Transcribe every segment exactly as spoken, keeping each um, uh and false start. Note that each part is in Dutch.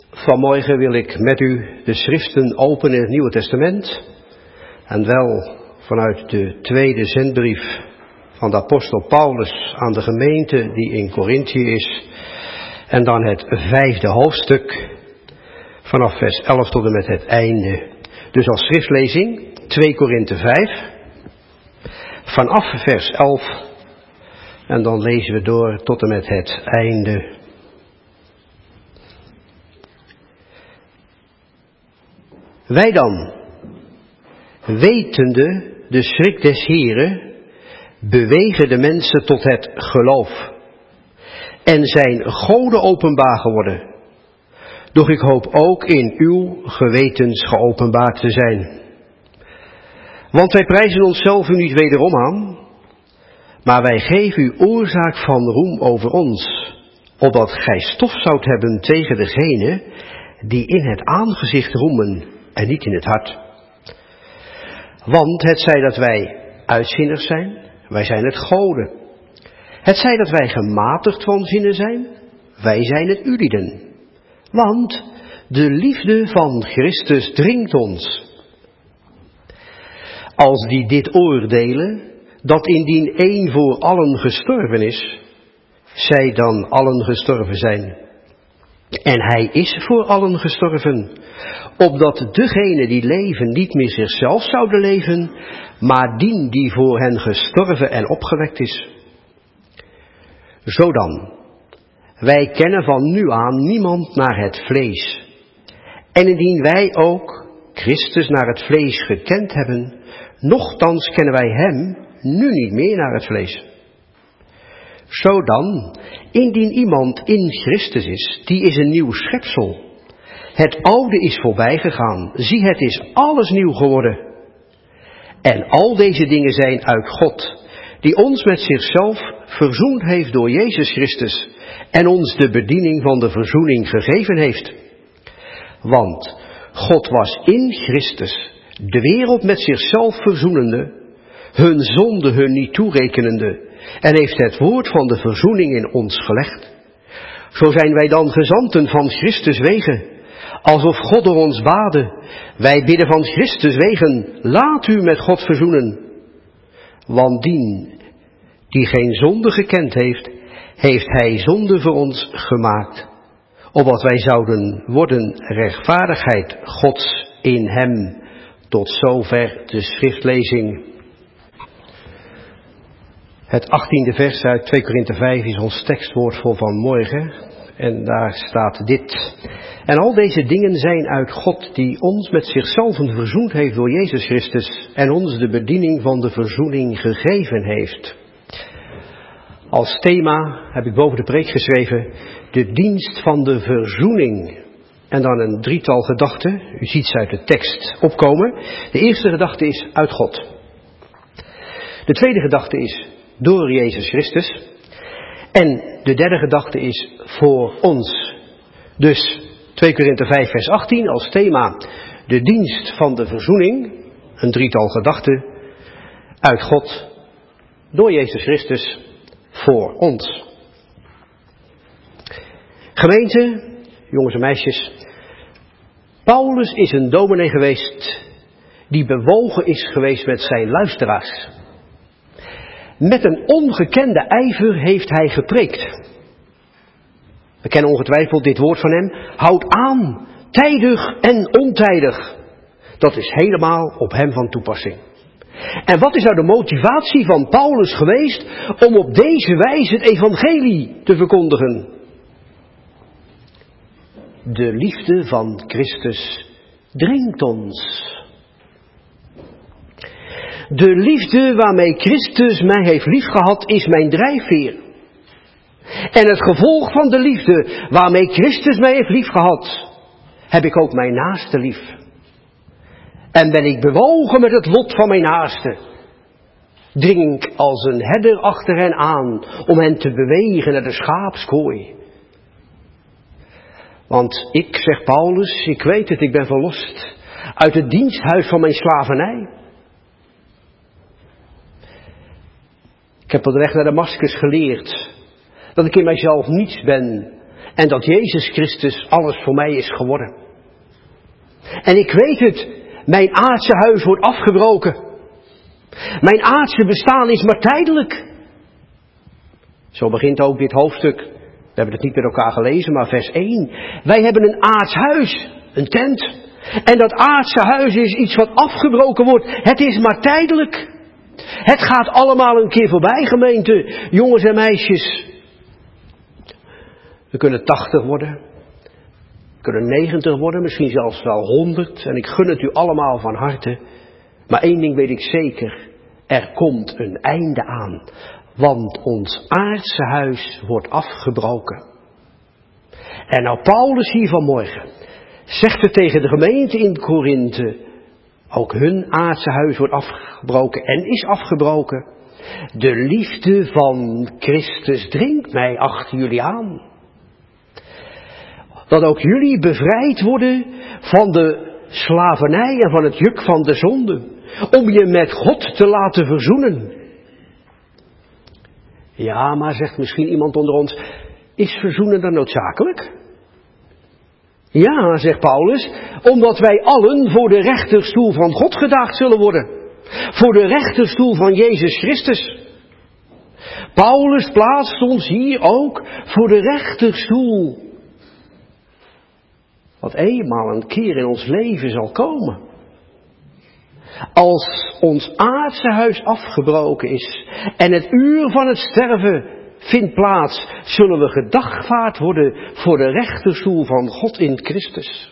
Vanmorgen wil ik met u de schriften openen in het Nieuwe Testament. En wel vanuit de tweede zendbrief van de apostel Paulus aan de gemeente die in Korinthië is. En dan het vijfde hoofdstuk vanaf vers elf tot en met het einde. Dus als schriftlezing twee Korinthe vijf vanaf vers elf en dan lezen we door tot en met het einde. Wij dan, wetende de schrik des Heren, bewegen de mensen tot het geloof en zijn goden openbaar geworden. Doch ik hoop ook in uw gewetens geopenbaard te zijn. Want wij prijzen onszelf u niet wederom aan, maar wij geven u oorzaak van roem over ons, opdat gij stof zoudt hebben tegen degene die in het aangezicht roemen en niet in het hart. Want het zij dat wij uitzinnig zijn, wij zijn het goden. Het zij dat wij gematigd van zinnen zijn, wij zijn het ulieden. Want de liefde van Christus dringt ons. Als die dit oordelen, dat indien één voor allen gestorven is, zij dan allen gestorven zijn. En hij is voor allen gestorven, opdat degenen die leven niet meer zichzelf zouden leven, maar dien die voor hen gestorven en opgewekt is. Zodan, wij kennen van nu aan niemand naar het vlees. En indien wij ook Christus naar het vlees gekend hebben, nochtans kennen wij hem nu niet meer naar het vlees. Zodan, indien iemand in Christus is, die is een nieuw schepsel. Het oude is voorbij gegaan, zie het is alles nieuw geworden. En al deze dingen zijn uit God, die ons met zichzelf verzoend heeft door Jezus Christus en ons de bediening van de verzoening gegeven heeft. Want God was in Christus, de wereld met zichzelf verzoenende, hun zonde hun niet toerekenende, en heeft het woord van de verzoening in ons gelegd. Zo zijn wij dan gezanten van Christus wegen, alsof God door ons bade. Wij bidden van Christus wegen, laat u met God verzoenen. Want dien die geen zonde gekend heeft, heeft hij zonde voor ons gemaakt, opdat wij zouden worden rechtvaardigheid Gods in hem. Tot zover de schriftlezing. Het achttiende vers uit twee Korinthe vijf is ons tekstwoord voor vanmorgen. En daar staat dit. En al deze dingen zijn uit God, die ons met zichzelf verzoend heeft door Jezus Christus en ons de bediening van de verzoening gegeven heeft. Als thema heb ik boven de preek geschreven, de dienst van de verzoening. En dan een drietal gedachten, u ziet ze uit de tekst opkomen. De eerste gedachte is uit God. De tweede gedachte is door Jezus Christus. En de derde gedachte is voor ons. Dus twee Korinthe vijf vers achttien als thema de dienst van de verzoening. Een drietal gedachten uit God, door Jezus Christus, voor ons. Gemeente, jongens en meisjes, Paulus is een dominee geweest die bewogen is geweest met zijn luisteraars. Met een ongekende ijver heeft hij gepreekt. We kennen ongetwijfeld dit woord van hem. Houd aan, tijdig en ontijdig. Dat is helemaal op hem van toepassing. En wat is nou de motivatie van Paulus geweest om op deze wijze het evangelie te verkondigen? De liefde van Christus dringt ons. De liefde waarmee Christus mij heeft liefgehad is mijn drijfveer. En het gevolg van de liefde waarmee Christus mij heeft liefgehad, heb ik ook mijn naaste lief. En ben ik bewogen met het lot van mijn naaste, dring ik als een herder achter hen aan om hen te bewegen naar de schaapskooi. Want ik, zegt Paulus, ik weet het, ik ben verlost uit het diensthuis van mijn slavernij. Ik heb op de weg naar Damascus geleerd dat ik in mijzelf niets ben En dat Jezus Christus alles voor mij is geworden. En ik weet het, mijn aardse huis wordt afgebroken. Mijn aardse bestaan is maar tijdelijk. Zo begint ook dit hoofdstuk. We hebben het niet met elkaar gelezen, maar vers één. Wij hebben een aards huis, een tent. En dat aardse huis is iets wat afgebroken wordt. Het is maar tijdelijk. Het gaat allemaal een keer voorbij, gemeente, jongens en meisjes. We kunnen tachtig worden. We kunnen negentig worden, misschien zelfs wel honderd. En ik gun het u allemaal van harte. Maar één ding weet ik zeker. Er komt een einde aan. Want ons aardse huis wordt afgebroken. En nou Paulus hier vanmorgen zegt het tegen de gemeente in Korinthe. Ook hun aardse huis wordt afgebroken en is afgebroken. De liefde van Christus dringt mij achter jullie aan. Dat ook jullie bevrijd worden van de slavernij en van het juk van de zonde. Om je met God te laten verzoenen. Ja, maar zegt misschien iemand onder ons, is verzoenen dan noodzakelijk? Ja, zegt Paulus, omdat wij allen voor de rechterstoel van God gedaagd zullen worden. Voor de rechterstoel van Jezus Christus. Paulus plaatst ons hier ook voor de rechterstoel. Wat eenmaal een keer in ons leven zal komen. Als ons aardse huis afgebroken is en het uur van het sterven vindt plaats, zullen we gedagvaard worden voor de rechterstoel van God in Christus.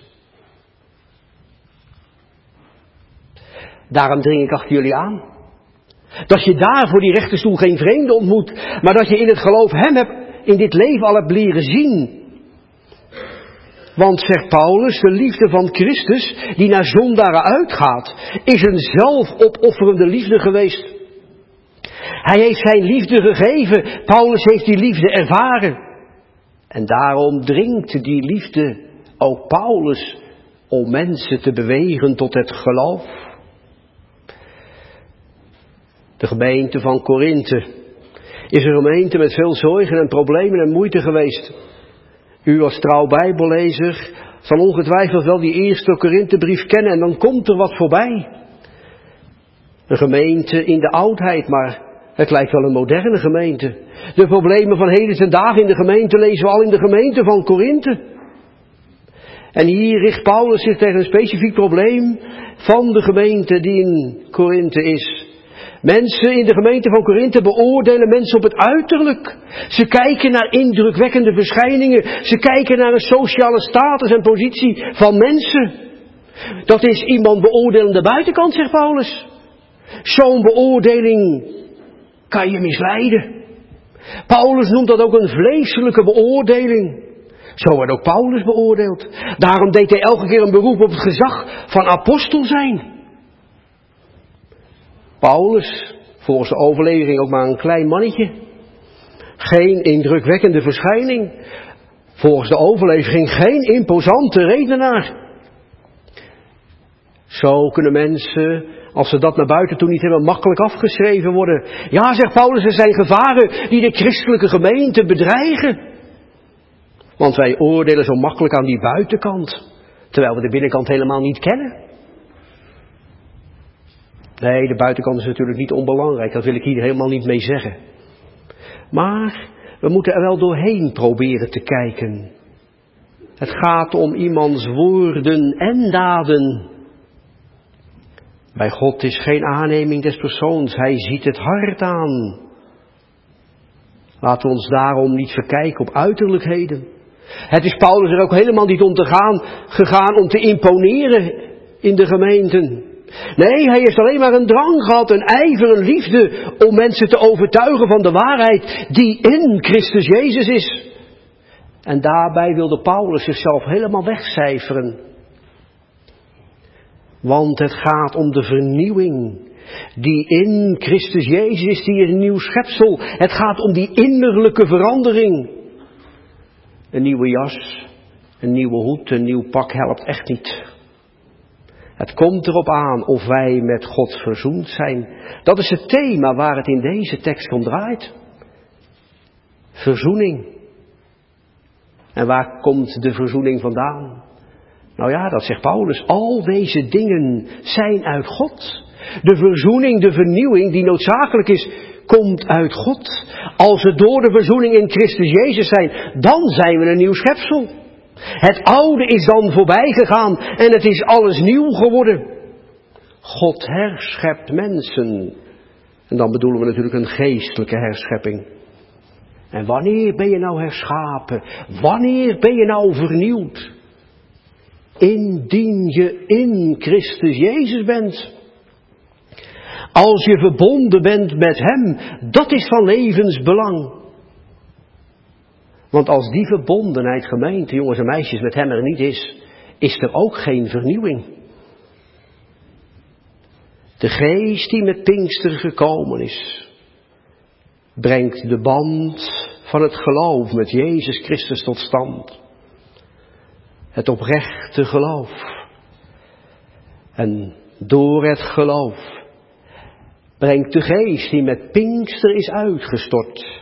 Daarom dring ik achter jullie aan. Dat je daar voor die rechterstoel geen vreemde ontmoet, maar dat je in het geloof hem hebt, in dit leven al hebt leren zien. Want, zegt Paulus, de liefde van Christus, die naar zondaren uitgaat, is een zelfopofferende liefde geweest. Hij heeft zijn liefde gegeven, Paulus heeft die liefde ervaren. En daarom dringt die liefde ook Paulus om mensen te bewegen tot het geloof. De gemeente van Korinthe is een gemeente met veel zorgen en problemen en moeite geweest. U als trouw bijbellezer zal ongetwijfeld wel die eerste Korinthebrief kennen en dan komt er wat voorbij. Een gemeente in de oudheid, maar het lijkt wel een moderne gemeente. De problemen van heden ten dagen in de gemeente lezen we al in de gemeente van Korinthe. En hier richt Paulus zich tegen een specifiek probleem van de gemeente die in Korinthe is. Mensen in de gemeente van Korinthe beoordelen mensen op het uiterlijk. Ze kijken naar indrukwekkende verschijningen. Ze kijken naar een sociale status en positie van mensen. Dat is iemand beoordelen aan de buitenkant, zegt Paulus. Zo'n beoordeling kan je misleiden. Paulus noemt dat ook een vleeselijke beoordeling. Zo wordt ook Paulus beoordeeld. Daarom deed hij elke keer een beroep op het gezag van apostel zijn. Paulus, volgens de overlevering ook maar een klein mannetje. Geen indrukwekkende verschijning. Volgens de overlevering geen imposante redenaar. Zo kunnen mensen, als ze dat naar buiten toe niet hebben, makkelijk afgeschreven worden. Ja, zegt Paulus, er zijn gevaren die de christelijke gemeente bedreigen. Want wij oordelen zo makkelijk aan die buitenkant, terwijl we de binnenkant helemaal niet kennen. Nee, de buitenkant is natuurlijk niet onbelangrijk, dat wil ik hier helemaal niet mee zeggen. Maar we moeten er wel doorheen proberen te kijken. Het gaat om iemands woorden en daden. Bij God is geen aanneming des persoons, hij ziet het hart aan. Laten we ons daarom niet verkijken op uiterlijkheden. Het is Paulus er ook helemaal niet om te gaan, gegaan om te imponeren in de gemeenten. Nee, hij heeft alleen maar een drang gehad, een ijver, een liefde om mensen te overtuigen van de waarheid die in Christus Jezus is. En daarbij wilde Paulus zichzelf helemaal wegcijferen. Want het gaat om de vernieuwing die in Christus Jezus is, die is een nieuw schepsel. Het gaat om die innerlijke verandering. Een nieuwe jas, een nieuwe hoed, een nieuw pak helpt echt niet. Het komt erop aan of wij met God verzoend zijn. Dat is het thema waar het in deze tekst om draait. Verzoening. En waar komt de verzoening vandaan? Nou ja, dat zegt Paulus. Al deze dingen zijn uit God. De verzoening, de vernieuwing die noodzakelijk is, komt uit God. Als we door de verzoening in Christus Jezus zijn, dan zijn we een nieuw schepsel. Het oude is dan voorbij gegaan en het is alles nieuw geworden. God herschept mensen. En dan bedoelen we natuurlijk een geestelijke herschepping. En wanneer ben je nou herschapen? Wanneer ben je nou vernieuwd? Indien je in Christus Jezus bent. Als je verbonden bent met Hem, dat is van levensbelang. Want als die verbondenheid, gemeente, jongens en meisjes, met Hem er niet is, is er ook geen vernieuwing. De geest die met Pinkster gekomen is, brengt de band van het geloof met Jezus Christus tot stand. Het oprechte geloof. En door het geloof brengt de geest die met Pinkster is uitgestort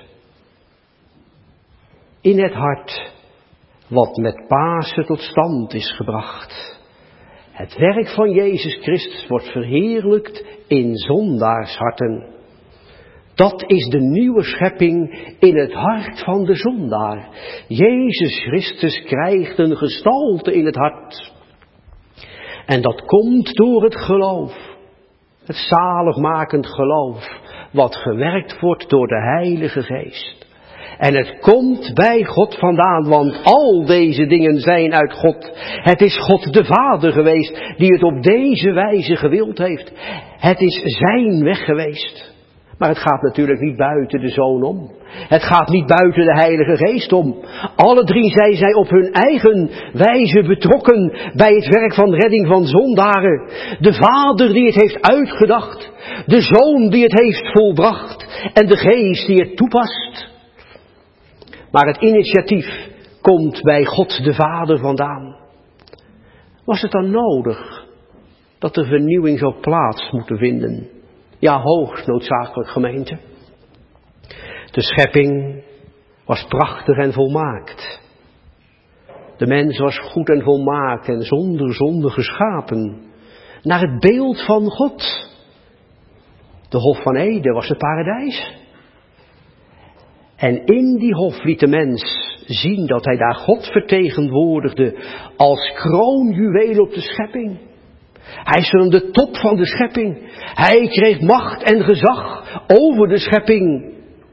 in het hart wat met Pasen tot stand is gebracht. Het werk van Jezus Christus wordt verheerlijkt in zondaarsharten. Dat is de nieuwe schepping in het hart van de zondaar. Jezus Christus krijgt een gestalte in het hart. En dat komt door het geloof. Het zaligmakend geloof. Wat gewerkt wordt door de Heilige Geest. En het komt bij God vandaan, want al deze dingen zijn uit God. Het is God de Vader geweest die het op deze wijze gewild heeft. Het is zijn weg geweest. Maar het gaat natuurlijk niet buiten de Zoon om. Het gaat niet buiten de Heilige Geest om. Alle drie zijn zij op hun eigen wijze betrokken bij het werk van redding van zondaren. De Vader die het heeft uitgedacht. De Zoon die het heeft volbracht. En de Geest die het toepast. Maar het initiatief komt bij God de Vader vandaan. Was het dan nodig dat de vernieuwing zou plaats moeten vinden? Ja, hoogst noodzakelijk, gemeente. De schepping was prachtig en volmaakt. De mens was goed en volmaakt en zonder zonde geschapen. Naar het beeld van God. De Hof van Eden was het paradijs. En in die hof liet de mens zien dat hij daar God vertegenwoordigde als kroonjuweel op de schepping. Hij is aan de top van de schepping. Hij kreeg macht en gezag over de schepping.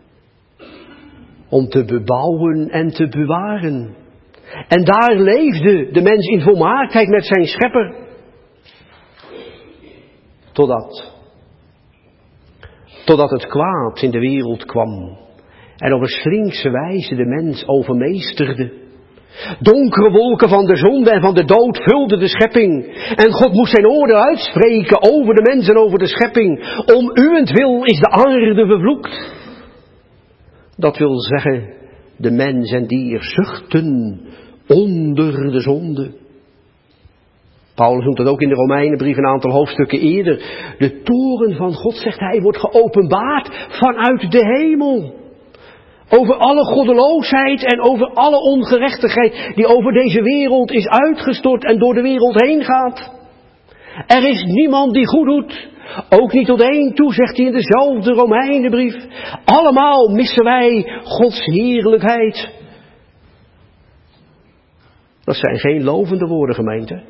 Om te bebouwen en te bewaren. En daar leefde de mens in volmaaktheid met zijn schepper. Totdat. Totdat het kwaad in de wereld kwam. En op een slinkse wijze de mens overmeesterde. Donkere wolken van de zonde en van de dood vulden de schepping. En God moest zijn oordeel uitspreken over de mens en over de schepping. Om uwentwil is de aarde vervloekt. Dat wil zeggen, de mens en dier zuchten onder de zonde. Paulus noemt dat ook in de Romeinenbrief een aantal hoofdstukken eerder. De toorn van God, zegt hij, wordt geopenbaard vanuit de hemel. Over alle goddeloosheid en over alle ongerechtigheid die over deze wereld is uitgestort en door de wereld heen gaat. Er is niemand die goed doet. Ook niet tot één toe, zegt hij in dezelfde Romeinenbrief. Allemaal missen wij Gods heerlijkheid. Dat zijn geen lovende woorden, gemeente.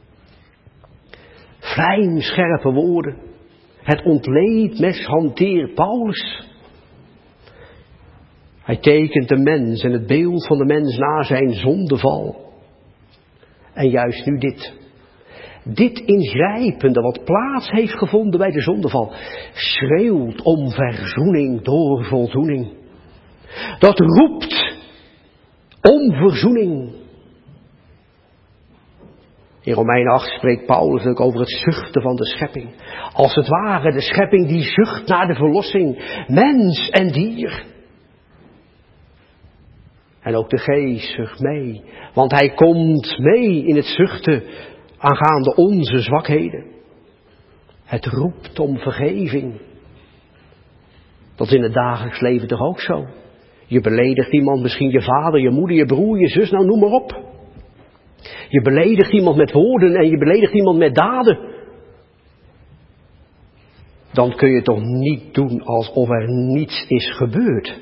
Vlijmscherpe woorden. Het ontleedmes hanteert Paulus. Hij tekent de mens en het beeld van de mens na zijn zondeval. En juist nu dit. Dit ingrijpende wat plaats heeft gevonden bij de zondeval. Schreeuwt om verzoening door voldoening. Dat roept om verzoening. In Romeinen acht spreekt Paulus ook over het zuchten van de schepping. Als het ware de schepping die zucht naar de verlossing. Mens en dier. En ook de geest zucht mee. Want hij komt mee in het zuchten aangaande onze zwakheden. Het roept om vergeving. Dat is in het dagelijks leven toch ook zo. Je beledigt iemand, misschien je vader, je moeder, je broer, je zus, nou noem maar op. Je beledigt iemand met woorden en je beledigt iemand met daden. Dan kun je toch niet doen alsof er niets is gebeurd.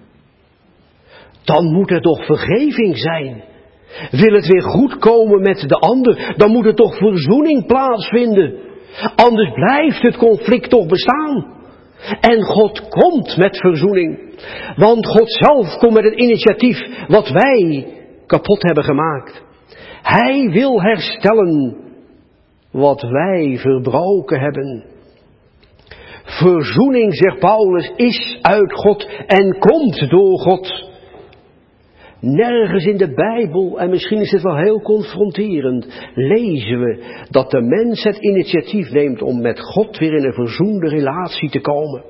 Dan moet er toch vergeving zijn. Wil het weer goed komen met de ander, dan moet er toch verzoening plaatsvinden. Anders blijft het conflict toch bestaan. En God komt met verzoening. Want God zelf komt met het initiatief wat wij kapot hebben gemaakt. Hij wil herstellen wat wij verbroken hebben. Verzoening, zegt Paulus, is uit God en komt door God. Nergens in de Bijbel, en misschien is het wel heel confronterend, lezen we dat de mens het initiatief neemt om met God weer in een verzoende relatie te komen.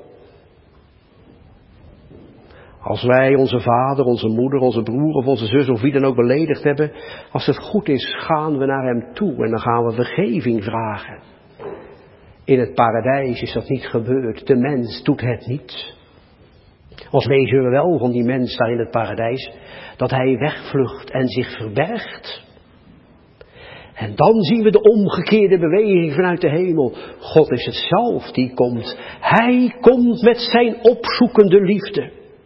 Als wij onze vader, onze moeder, onze broer of onze zus of wie dan ook beledigd hebben, als het goed is, gaan we naar hem toe en dan gaan we vergeving vragen. In het paradijs is dat niet gebeurd. De mens doet het niet. Als lezen we wel van die mens daar in het paradijs, dat hij wegvlucht en zich verbergt. En dan zien we de omgekeerde beweging vanuit de hemel. God is het zelf die komt. Hij komt met zijn opzoekende liefde.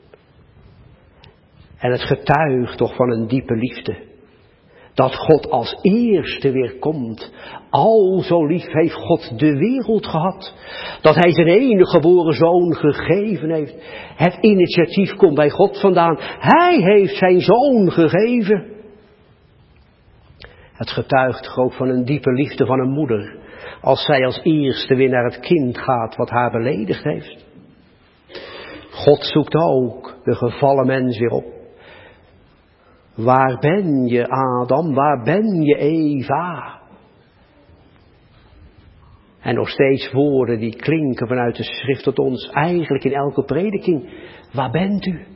En het getuigt toch van een diepe liefde. Dat God als eerste weer komt. Al zo lief heeft God de wereld gehad. Dat hij zijn enige geboren zoon gegeven heeft. Het initiatief komt bij God vandaan. Hij heeft zijn zoon gegeven. Het getuigt ook van een diepe liefde van een moeder. Als zij als eerste weer naar het kind gaat wat haar beledigd heeft. God zoekt ook de gevallen mens weer op. Waar ben je, Adam? Waar ben je, Eva? En nog steeds woorden die klinken vanuit de schrift tot ons, eigenlijk in elke prediking. Waar bent u?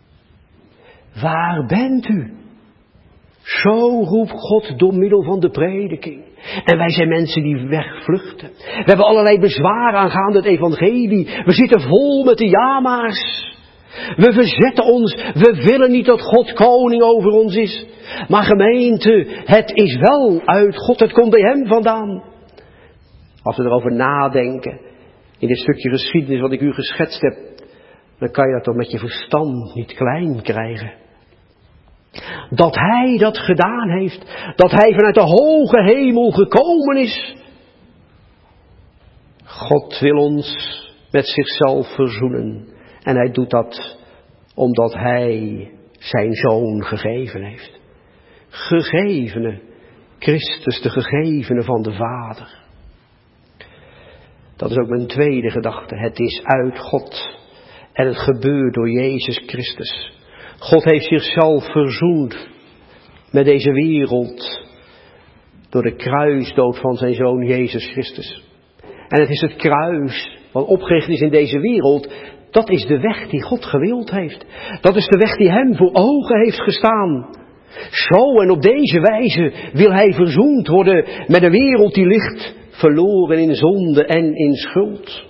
Waar bent u? Zo roept God door middel van de prediking. En wij zijn mensen die wegvluchten. We hebben allerlei bezwaar aangaande het evangelie. We zitten vol met de jama's. We verzetten ons, we willen niet dat God koning over ons is. Maar gemeente, het is wel uit God, het komt bij hem vandaan. Als we erover nadenken, in dit stukje geschiedenis wat ik u geschetst heb, dan kan je dat toch met je verstand niet klein krijgen. Dat hij dat gedaan heeft, dat hij vanuit de hoge hemel gekomen is. God wil ons met zichzelf verzoenen. En hij doet dat omdat hij zijn zoon gegeven heeft. Gegevene, Christus de gegevene van de Vader. Dat is ook mijn tweede gedachte. Het is uit God en het gebeurt door Jezus Christus. God heeft zichzelf verzoend met deze wereld door de kruisdood van zijn zoon Jezus Christus. En het is het kruis wat opgericht is in deze wereld. Dat is de weg die God gewild heeft. Dat is de weg die hem voor ogen heeft gestaan. Zo en op deze wijze wil hij verzoend worden met een wereld die ligt verloren in zonde en in schuld.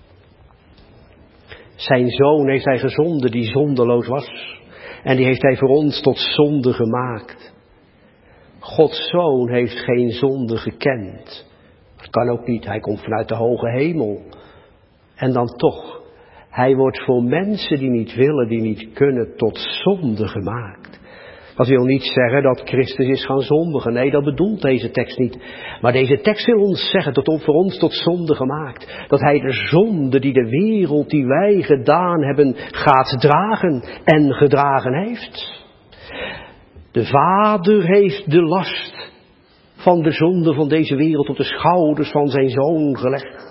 Zijn zoon heeft hij gezonden die zondeloos was. En die heeft hij voor ons tot zonde gemaakt. Gods zoon heeft geen zonde gekend. Dat kan ook niet, hij komt vanuit de hoge hemel. En dan toch. Hij wordt voor mensen die niet willen, die niet kunnen, tot zonde gemaakt. Dat wil niet zeggen dat Christus is gaan zondigen. Nee, dat bedoelt deze tekst niet. Maar deze tekst wil ons zeggen, dat voor ons tot zonde gemaakt. Dat hij de zonde die de wereld, die wij gedaan hebben, gaat dragen en gedragen heeft. De Vader heeft de last van de zonde van deze wereld op de schouders van zijn Zoon gelegd.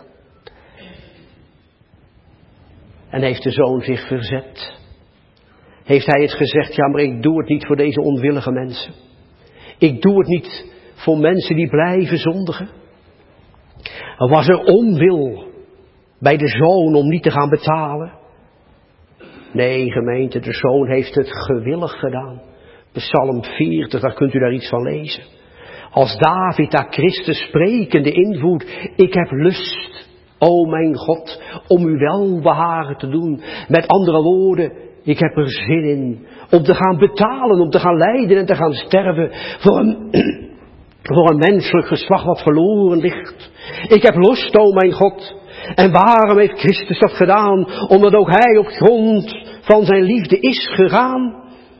En heeft de Zoon zich verzet. Heeft hij het gezegd, ja maar ik doe het niet voor deze onwillige mensen. Ik doe het niet voor mensen die blijven zondigen. Er was er onwil bij de Zoon om niet te gaan betalen. Nee gemeente, de Zoon heeft het gewillig gedaan. Psalm veertig, daar kunt u daar iets van lezen. Als David daar Christus sprekende invoert, ik heb lust, o mijn God, om u welbehagen te doen. Met andere woorden, Ik heb er zin in om te gaan betalen, om te gaan lijden en te gaan sterven voor een, voor een menselijk geslacht wat verloren ligt. Ik heb lust, o mijn God. En waarom heeft Christus dat gedaan? Omdat ook hij op grond van zijn liefde is gegaan.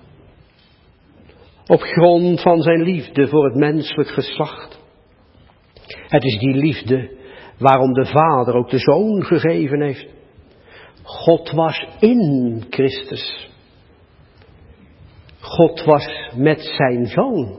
Op grond van zijn liefde voor het menselijk geslacht. Het is die liefde waarom de Vader ook de Zoon gegeven heeft. God was in Christus. God was met zijn Zoon.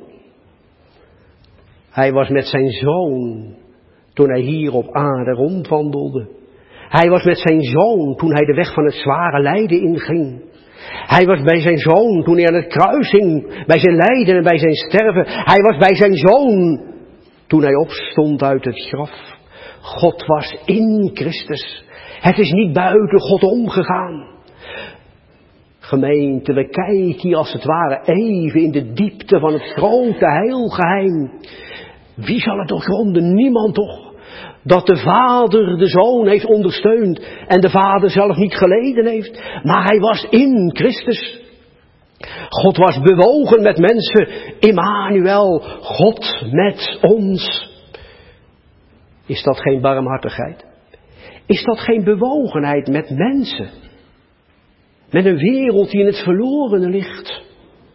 Hij was met zijn Zoon toen hij hier op aarde rondwandelde. Hij was met zijn Zoon toen hij de weg van het zware lijden inging. Hij was bij zijn Zoon toen hij aan het kruis hing, bij zijn lijden en bij zijn sterven. Hij was bij zijn Zoon toen hij opstond uit het graf. God was in Christus. Het is niet buiten God omgegaan. Gemeente, we kijken hier als het ware even in de diepte van het grote heilgeheim. Wie zal het doorgronden? Niemand toch? Dat de Vader de Zoon heeft ondersteund en de Vader zelf niet geleden heeft. Maar hij was in Christus. God was bewogen met mensen. Immanuel, God met ons. Is dat geen barmhartigheid? Is dat geen bewogenheid met mensen? Met een wereld die in het verlorene ligt.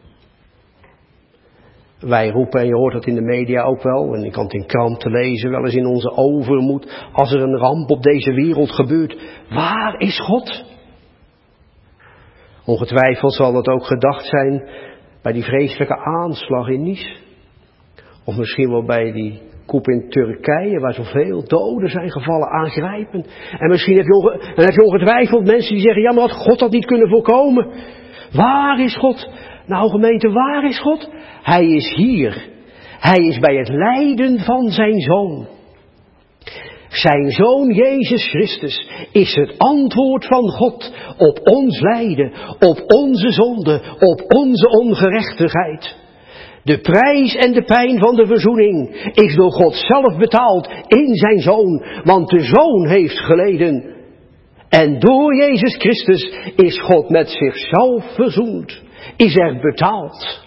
Wij roepen, en je hoort dat in de media ook wel, en ik kan het in kranten lezen, wel eens in onze overmoed, als er een ramp op deze wereld gebeurt, waar is God? Ongetwijfeld zal dat ook gedacht zijn bij die vreselijke aanslag in Nice. Of misschien wel bij die coup in Turkije, waar zoveel doden zijn gevallen, aangrijpend. En misschien heb je, onge- dan heb je ongetwijfeld mensen die zeggen, ja, maar had God dat niet kunnen voorkomen? Waar is God? Nou gemeente, waar is God? Hij is hier. Hij is bij het lijden van zijn Zoon. Zijn Zoon Jezus Christus is het antwoord van God op ons lijden, op onze zonde, op onze ongerechtigheid. De prijs en de pijn van de verzoening is door God zelf betaald in zijn Zoon, want de Zoon heeft geleden. En door Jezus Christus is God met zichzelf verzoend, is er betaald.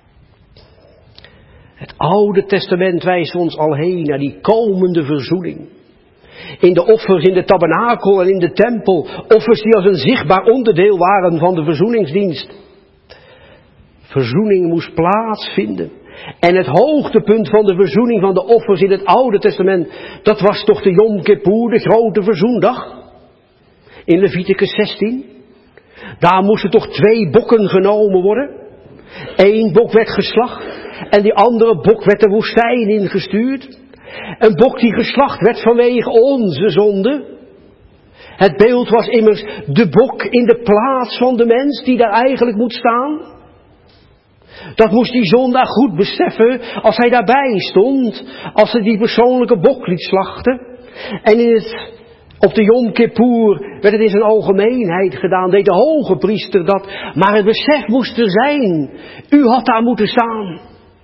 Het Oude Testament wijst ons al heen naar die komende verzoening. In de offers in de tabernakel en in de tempel, offers die als een zichtbaar onderdeel waren van de verzoeningsdienst. Verzoening moest plaatsvinden. En het hoogtepunt van de verzoening van de offers in het Oude Testament, dat was toch de Yom Kippur, de grote verzoendag. In Leviticus zestien. Daar moesten toch twee bokken genomen worden. Eén bok werd geslacht en die andere bok werd de woestijn ingestuurd. Een bok die geslacht werd vanwege onze zonde. Het beeld was immers de bok in de plaats van de mens die daar eigenlijk moet staan. Dat moest die zondaar goed beseffen als hij daarbij stond, als hij die persoonlijke bok liet slachten. En in het, op de Yom Kippur werd het in zijn algemeenheid gedaan, deed de hoge priester dat. Maar het besef moest er zijn, u had daar moeten staan.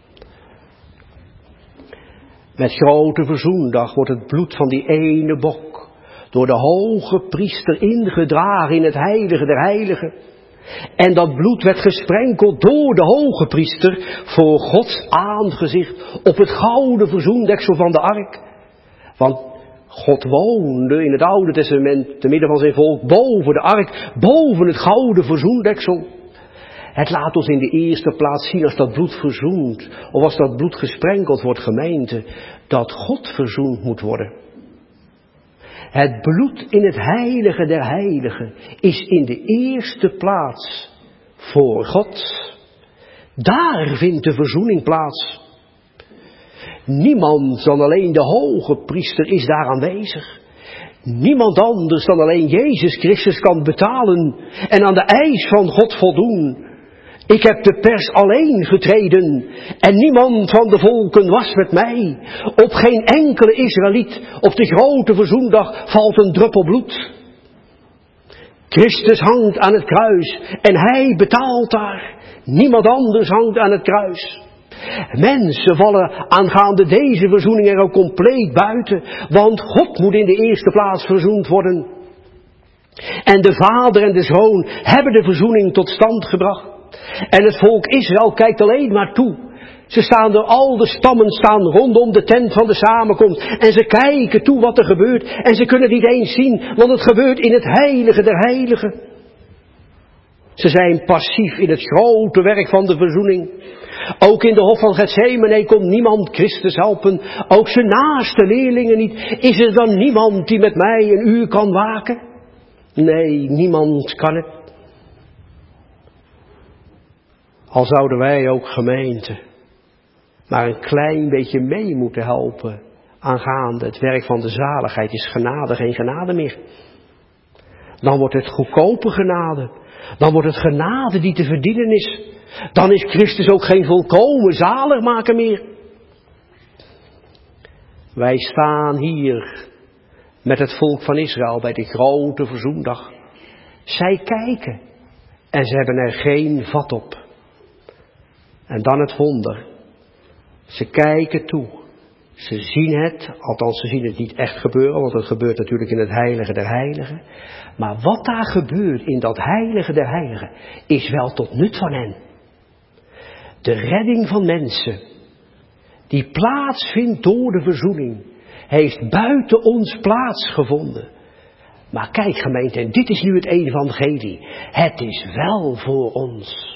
Met grote verzoendag wordt het bloed van die ene bok door de hoge priester ingedragen in het heilige der heiligen. En dat bloed werd gesprenkeld door de hoge priester voor Gods aangezicht op het gouden verzoendeksel van de ark. Want God woonde in het Oude Testament te midden van zijn volk boven de ark, boven het gouden verzoendeksel. Het laat ons in de eerste plaats zien als dat bloed verzoend, of als dat bloed gesprenkeld wordt, gemeente, dat God verzoend moet worden. Het bloed in het heilige der heiligen is in de eerste plaats voor God. Daar vindt de verzoening plaats. Niemand dan alleen de hoge priester is daar aanwezig. Niemand anders dan alleen Jezus Christus kan betalen en aan de eis van God voldoen. Ik heb de pers alleen getreden en niemand van de volken was met mij. Op geen enkele Israëliet op de grote verzoendag valt een druppel bloed. Christus hangt aan het kruis en hij betaalt daar. Niemand anders hangt aan het kruis. Mensen vallen aangaande deze verzoening er ook compleet buiten, want God moet in de eerste plaats verzoend worden. En de Vader en de Zoon hebben de verzoening tot stand gebracht. En het volk Israël kijkt alleen maar toe. Ze staan door al de stammen staan rondom de tent van de samenkomst. En ze kijken toe wat er gebeurt. En ze kunnen het niet eens zien, want het gebeurt in het heilige der heiligen. Ze zijn passief in het grote werk van de verzoening. Ook in de hof van Getsemane kon niemand Christus helpen. Ook zijn naaste leerlingen niet. Is er dan niemand die met mij een uur kan waken? Nee, niemand kan het. Al zouden wij ook gemeente maar een klein beetje mee moeten helpen aangaande het werk van de zaligheid, is genade geen genade meer. Dan wordt het goedkope genade. Dan wordt het genade die te verdienen is. Dan is Christus ook geen volkomen zaligmaker meer. Wij staan hier met het volk van Israël bij de grote verzoendag. Zij kijken en ze hebben er geen vat op. En dan het wonder. Ze kijken toe. Ze zien het, althans ze zien het niet echt gebeuren, want het gebeurt natuurlijk in het heilige der heiligen. Maar wat daar gebeurt in dat heilige der heiligen is wel tot nut van hen. De redding van mensen die plaatsvindt door de verzoening heeft buiten ons plaatsgevonden. Maar kijk gemeente, en dit is nu het evangelie. Het is wel voor ons.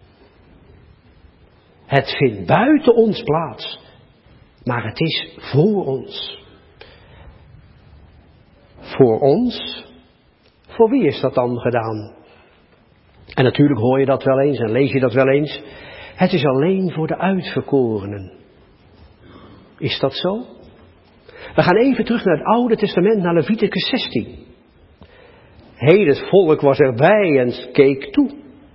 Het vindt buiten ons plaats. Maar het is voor ons. Voor ons? Voor wie is dat dan gedaan? En natuurlijk hoor je dat wel eens en lees je dat wel eens. Het is alleen voor de uitverkorenen. Is dat zo? We gaan even terug naar het Oude Testament, naar Leviticus zestien. Heel het volk was erbij en keek toe.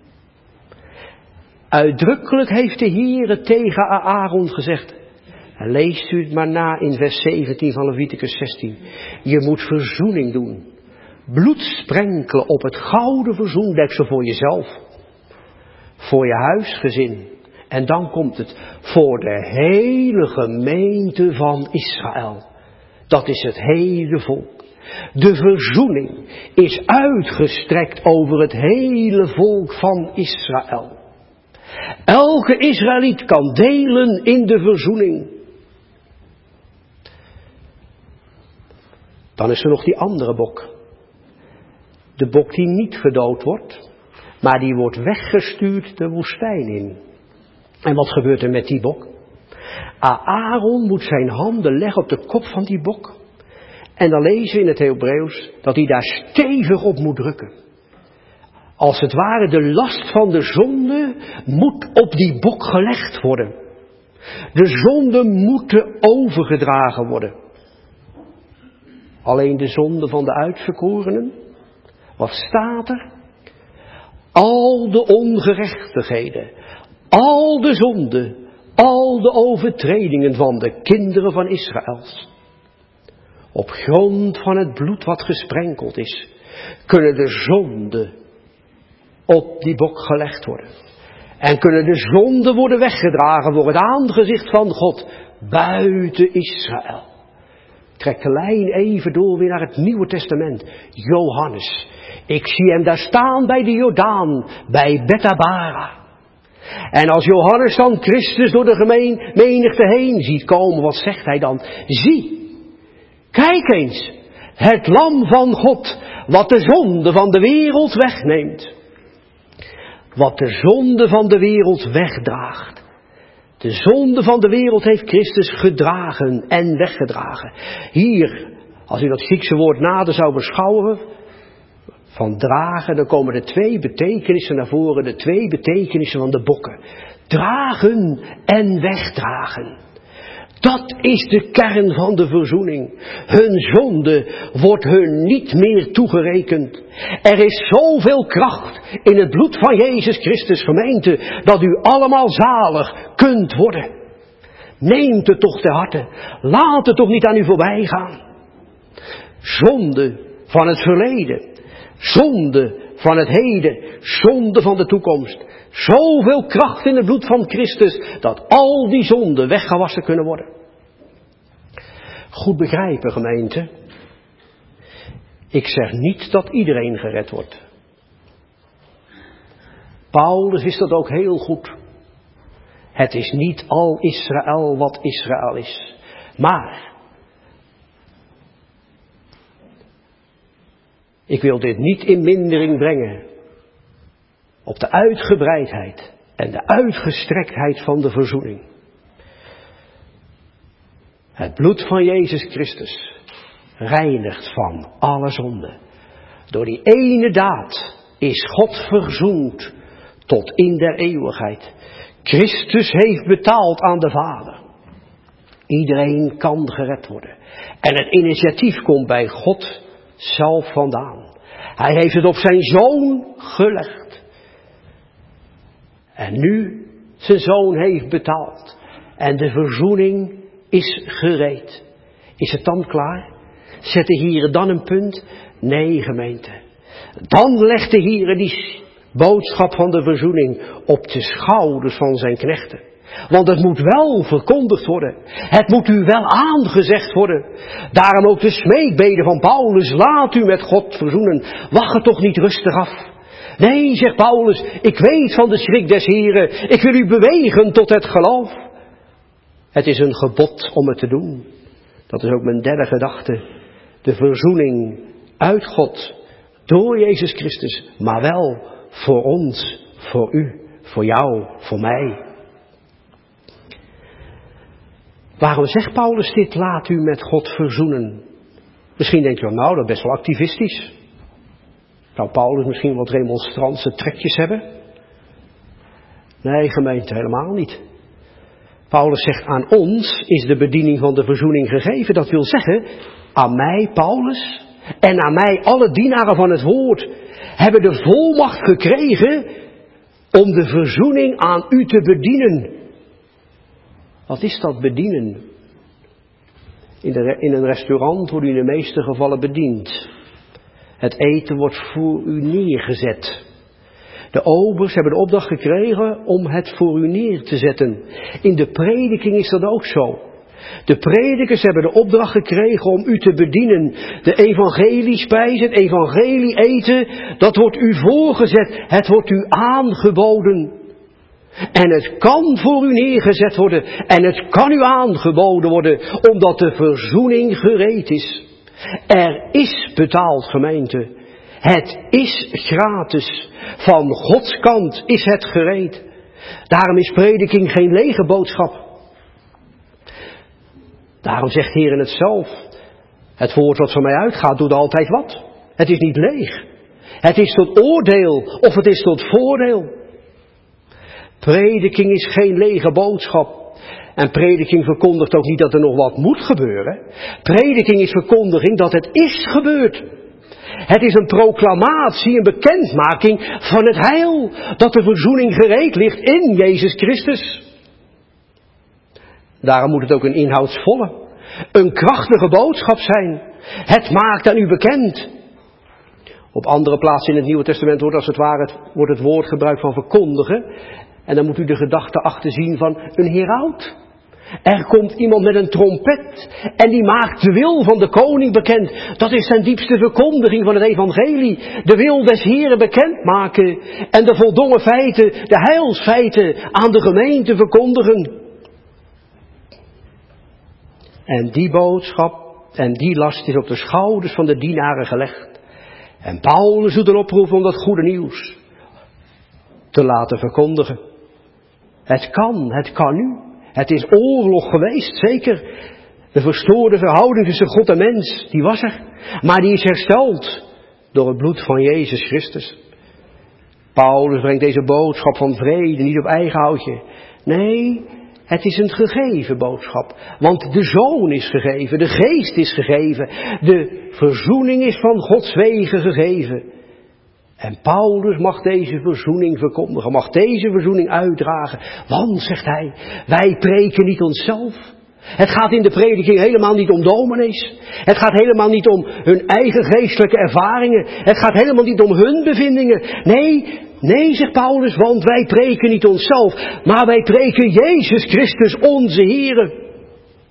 Uitdrukkelijk heeft de Heere tegen Aaron gezegd. En leest u het maar na in vers zeventien van Leviticus zestien. Je moet verzoening doen. Bloed sprenkelen op het gouden verzoendeksel voor jezelf. Voor je huisgezin. En dan komt het voor de hele gemeente van Israël. Dat is het hele volk. De verzoening is uitgestrekt over het hele volk van Israël. Elke Israëliet kan delen in de verzoening. Dan is er nog die andere bok. De bok die niet gedood wordt, maar die wordt weggestuurd de woestijn in. En wat gebeurt er met die bok? Aaron moet zijn handen leggen op de kop van die bok. En dan lezen we in het Hebreeuws dat hij daar stevig op moet drukken. Als het ware de last van de zonde moet op die bok gelegd worden. De zonde moeten overgedragen worden. Alleen de zonde van de uitverkorenen? Wat staat er? Al de ongerechtigheden, al de zonden, al de overtredingen van de kinderen van Israëls. Op grond van het bloed wat gesprenkeld is, kunnen de zonden op die bok gelegd worden. En kunnen de zonden worden weggedragen voor het aangezicht van God buiten Israël. Trek de lijn even door weer naar het Nieuwe Testament. Johannes. Ik zie hem daar staan bij de Jordaan, bij Bethabara. En als Johannes dan Christus door de gemeen, menigte heen ziet komen, wat zegt hij dan? Zie, kijk eens, het lam van God, wat de zonde van de wereld wegneemt. Wat de zonde van de wereld wegdraagt. De zonde van de wereld heeft Christus gedragen en weggedragen. Hier, als u dat Griekse woord nader zou beschouwen, van dragen, dan komen er twee betekenissen naar voren, de twee betekenissen van de bokken. Dragen en wegdragen. Dat is de kern van de verzoening. Hun zonde wordt hun niet meer toegerekend. Er is zoveel kracht in het bloed van Jezus Christus, gemeente, dat u allemaal zalig kunt worden. Neemt het toch ter harte. Laat het toch niet aan u voorbij gaan. Zonde van het verleden. Zonde van het heden. Zonde van de toekomst. Zoveel kracht in het bloed van Christus, dat al die zonden weggewassen kunnen worden. Goed begrijpen, gemeente. Ik zeg niet dat iedereen gered wordt. Paulus wist dat ook heel goed. Het is niet al Israël wat Israël is. Maar ik wil dit niet in mindering brengen op de uitgebreidheid en de uitgestrektheid van de verzoening. Het bloed van Jezus Christus reinigt van alle zonde. Door die ene daad is God verzoend tot in der eeuwigheid. Christus heeft betaald aan de Vader. Iedereen kan gered worden. En het initiatief komt bij God zelf vandaan. Hij heeft het op zijn Zoon gelegd. En nu zijn Zoon heeft betaald. En de verzoening is gereed. Is het dan klaar? Zet de Heere dan een punt? Nee, gemeente. Dan legt de Heere die boodschap van de verzoening op de schouders van zijn knechten. Want het moet wel verkondigd worden. Het moet u wel aangezegd worden. Daarom ook de smeekbede van Paulus. Laat u met God verzoenen. Wacht het toch niet rustig af. Nee, zegt Paulus, ik weet van de schrik des Heren. Ik wil u bewegen tot het geloof. Het is een gebod om het te doen. Dat is ook mijn derde gedachte. De verzoening uit God. Door Jezus Christus. Maar wel voor ons. Voor u. Voor jou. Voor mij. Waarom zegt Paulus dit? Laat u met God verzoenen. Misschien denk je, nou, dat is best wel activistisch. Zou Paulus misschien wat remonstrantse trekjes hebben? Nee, gemeente, helemaal niet. Paulus zegt, aan ons is de bediening van de verzoening gegeven. Dat wil zeggen, aan mij, Paulus, en aan mij, alle dienaren van het woord, hebben de volmacht gekregen om de verzoening aan u te bedienen. Wat is dat bedienen? In, de, in een restaurant wordt u in de meeste gevallen bediend. Het eten wordt voor u neergezet. De obers hebben de opdracht gekregen om het voor u neer te zetten. In de prediking is dat ook zo. De predikers hebben de opdracht gekregen om u te bedienen. De evangeliespijs, het evangelie eten, dat wordt u voorgezet. Het wordt u aangeboden. En het kan voor u neergezet worden. En het kan u aangeboden worden, omdat de verzoening gereed is. Er is betaald, gemeente. Het is gratis. Van Gods kant is het gereed. Daarom is prediking geen lege boodschap. Daarom zegt de Heer het zelf. Het woord wat van mij uitgaat doet altijd wat. Het is niet leeg. Het is tot oordeel of het is tot voordeel. Prediking is geen lege boodschap. En prediking verkondigt ook niet dat er nog wat moet gebeuren. Prediking is verkondiging dat het is gebeurd. Het is een proclamatie, een bekendmaking van het heil. Dat de verzoening gereed ligt in Jezus Christus. Daarom moet het ook een inhoudsvolle, een krachtige boodschap zijn. Het maakt aan u bekend. Op andere plaatsen in het Nieuwe Testament wordt als het ware het, wordt het woord gebruikt van verkondigen. En dan moet u de gedachte achter zien van een heraut. Er komt iemand met een trompet en die maakt de wil van de koning bekend. Dat is zijn diepste verkondiging van het evangelie. De wil des Heren bekendmaken en de voldongen feiten, de heilsfeiten aan de gemeente verkondigen. En die boodschap en die last is op de schouders van de dienaren gelegd. En Paulus doet een oproep om dat goede nieuws te laten verkondigen. Het kan, het kan nu. Het is oorlog geweest, zeker. De verstoorde verhouding tussen God en mens, die was er. Maar die is hersteld door het bloed van Jezus Christus. Paulus brengt deze boodschap van vrede niet op eigen houtje. Nee, het is een gegeven boodschap. Want de Zoon is gegeven, de Geest is gegeven. De verzoening is van Gods wegen gegeven. En Paulus mag deze verzoening verkondigen, mag deze verzoening uitdragen. Want, zegt hij, wij preken niet onszelf. Het gaat in de prediking helemaal niet om dominees. Het gaat helemaal niet om hun eigen geestelijke ervaringen. Het gaat helemaal niet om hun bevindingen. Nee, nee, zegt Paulus, want wij preken niet onszelf. Maar wij preken Jezus Christus, onze Heere.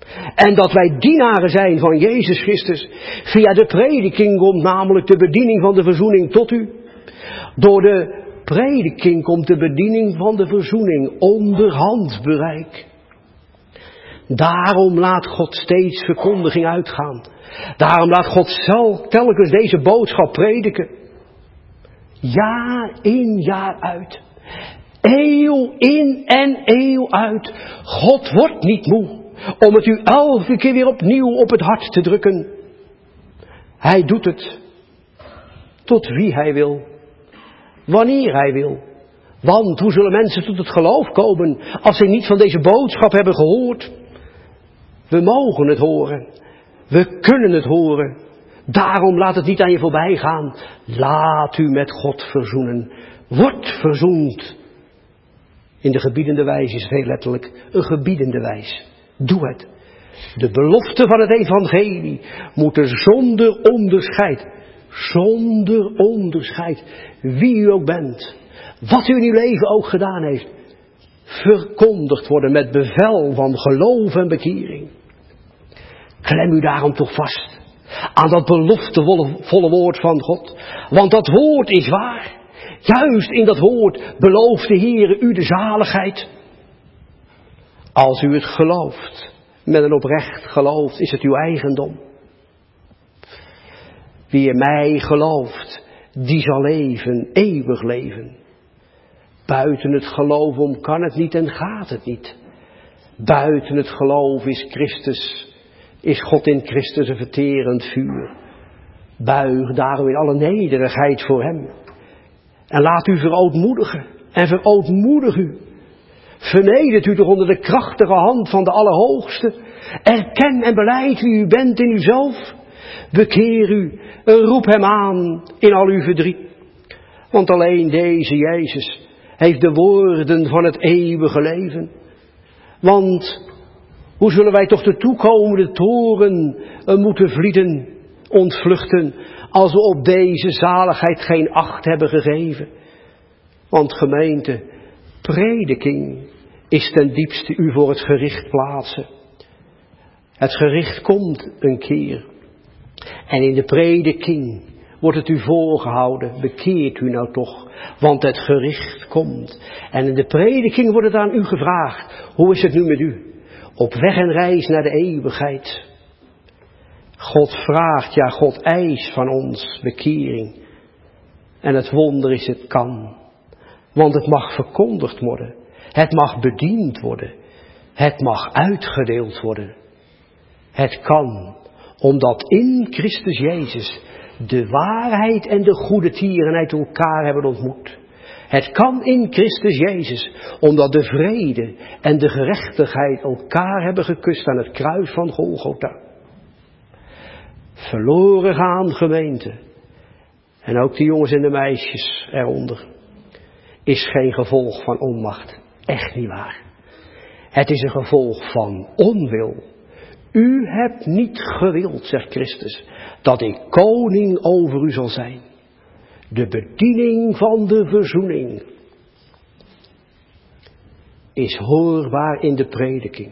En dat wij dienaren zijn van Jezus Christus. Via de prediking komt namelijk de bediening van de verzoening tot u. Door de prediking komt de bediening van de verzoening onder handbereik. Daarom laat God steeds verkondiging uitgaan. Daarom laat God zelf telkens deze boodschap prediken. Jaar in, jaar uit. Eeuw in en eeuw uit. God wordt niet moe om het u elke keer weer opnieuw op het hart te drukken. Hij doet het tot wie hij wil. Wanneer hij wil. Want hoe zullen mensen tot het geloof komen als ze niet van deze boodschap hebben gehoord? We mogen het horen. We kunnen het horen. Daarom laat het niet aan je voorbij gaan. Laat u met God verzoenen. Word verzoend. In de gebiedende wijs is het heel letterlijk een gebiedende wijs. Doe het. De belofte van het evangelie moeten zonder onderscheid, zonder onderscheid, wie u ook bent, wat u in uw leven ook gedaan heeft, verkondigd worden met bevel van geloof en bekering. Klem u daarom toch vast aan dat beloftevolle woord van God. Want dat woord is waar. Juist in dat woord belooft de Heere u de zaligheid. Als u het gelooft, met een oprecht geloof, is het uw eigendom. Wie in mij gelooft, die zal leven, eeuwig leven. Buiten het geloof om kan het niet en gaat het niet. Buiten het geloof is Christus, is God in Christus een verterend vuur. Buig daarom in alle nederigheid voor hem. En laat u verootmoedigen en verootmoedig u. Vernedert u toch onder de krachtige hand van de Allerhoogste. Erken en belijd wie u bent in uzelf. Bekeer u en roep hem aan in al uw verdriet. Want alleen deze Jezus heeft de woorden van het eeuwige leven. Want hoe zullen wij toch de toekomende toren moeten vlieden, ontvluchten, als we op deze zaligheid geen acht hebben gegeven? Want gemeente, prediking is ten diepste u voor het gericht plaatsen. Het gericht komt een keer. En in de prediking wordt het u voorgehouden. Bekeert u nou toch, want het gericht komt. En in de prediking wordt het aan u gevraagd. Hoe is het nu met u? Op weg en reis naar de eeuwigheid. God vraagt, ja God eist van ons bekering. En het wonder is het kan. Want het mag verkondigd worden. Het mag bediend worden. Het mag uitgedeeld worden. Het kan, omdat in Christus Jezus de waarheid en de goede tierenheid elkaar hebben ontmoet. Het kan in Christus Jezus, omdat de vrede en de gerechtigheid elkaar hebben gekust aan het kruis van Golgotha. Verloren gaan gemeente, en ook de jongens en de meisjes eronder, is geen gevolg van onmacht. Echt niet waar. Het is een gevolg van onwil. U hebt niet gewild, zegt Christus, dat ik koning over u zal zijn. De bediening van de verzoening is hoorbaar in de prediking.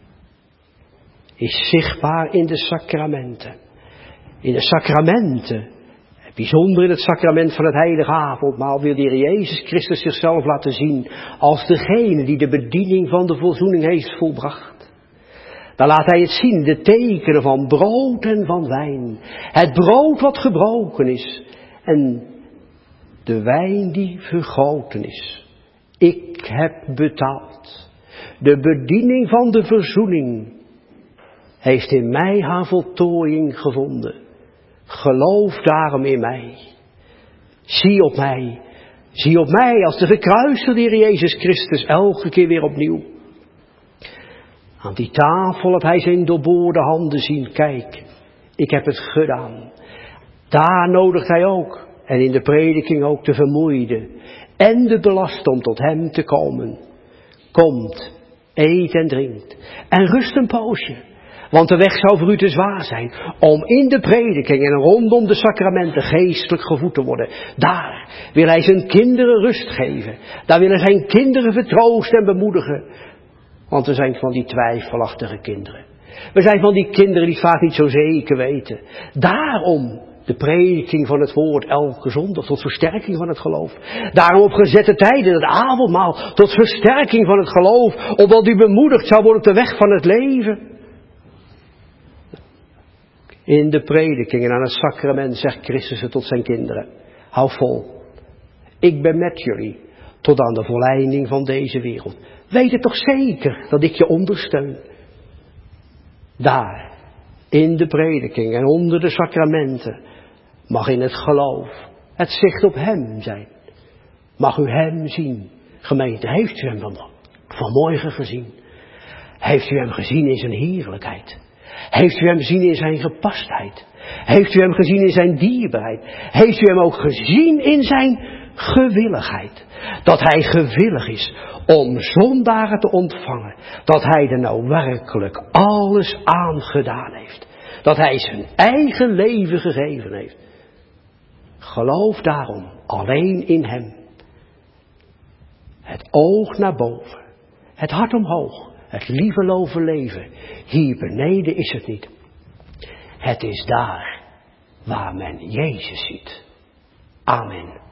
Is zichtbaar in de sacramenten. In de sacramenten, bijzonder in het sacrament van het heilige avondmaal, wil de Heer Jezus Christus zichzelf laten zien als degene die de bediening van de verzoening heeft volbracht. Dan laat hij het zien, de tekenen van brood en van wijn. Het brood wat gebroken is en de wijn die vergoten is. Ik heb betaald. De bediening van de verzoening heeft in mij haar voltooiing gevonden. Geloof daarom in mij. Zie op mij. Zie op mij als de gekruisigde Heer Jezus Christus elke keer weer opnieuw. Aan die tafel had hij zijn doorboorde handen zien. Kijk, ik heb het gedaan. Daar nodigt hij ook, en in de prediking ook, de vermoeide en de belast om tot hem te komen. Komt, eet en drinkt en rust een poosje. Want de weg zou voor u te zwaar zijn om in de prediking en rondom de sacramenten geestelijk gevoed te worden. Daar wil hij zijn kinderen rust geven. Daar wil hij zijn kinderen vertroosten en bemoedigen. Want we zijn van die twijfelachtige kinderen. We zijn van die kinderen die het vaak niet zo zeker weten. Daarom de prediking van het woord elke zondag tot versterking van het geloof. Daarom op gezette tijden het avondmaal tot versterking van het geloof. Opdat u bemoedigd zou worden op de weg van het leven. In de prediking en aan het sacrament zegt Christus het tot zijn kinderen. Hou vol. Ik ben met jullie tot aan de volleinding van deze wereld. Weet het toch zeker dat ik je ondersteun. Daar, in de prediking en onder de sacramenten, mag in het geloof het zicht op hem zijn. Mag u hem zien. Gemeente, heeft u hem dan vanmorgen gezien? Heeft u hem gezien in zijn heerlijkheid? Heeft u hem gezien in zijn gepastheid? Heeft u hem gezien in zijn dierbaarheid? Heeft u hem ook gezien in zijn gewilligheid? Dat hij gewillig is om zondaren te ontvangen. Dat hij er nou werkelijk alles aan gedaan heeft. Dat hij zijn eigen leven gegeven heeft. Geloof daarom alleen in hem. Het oog naar boven. Het hart omhoog. Het lieveloze leven. Hier beneden is het niet. Het is daar waar men Jezus ziet. Amen.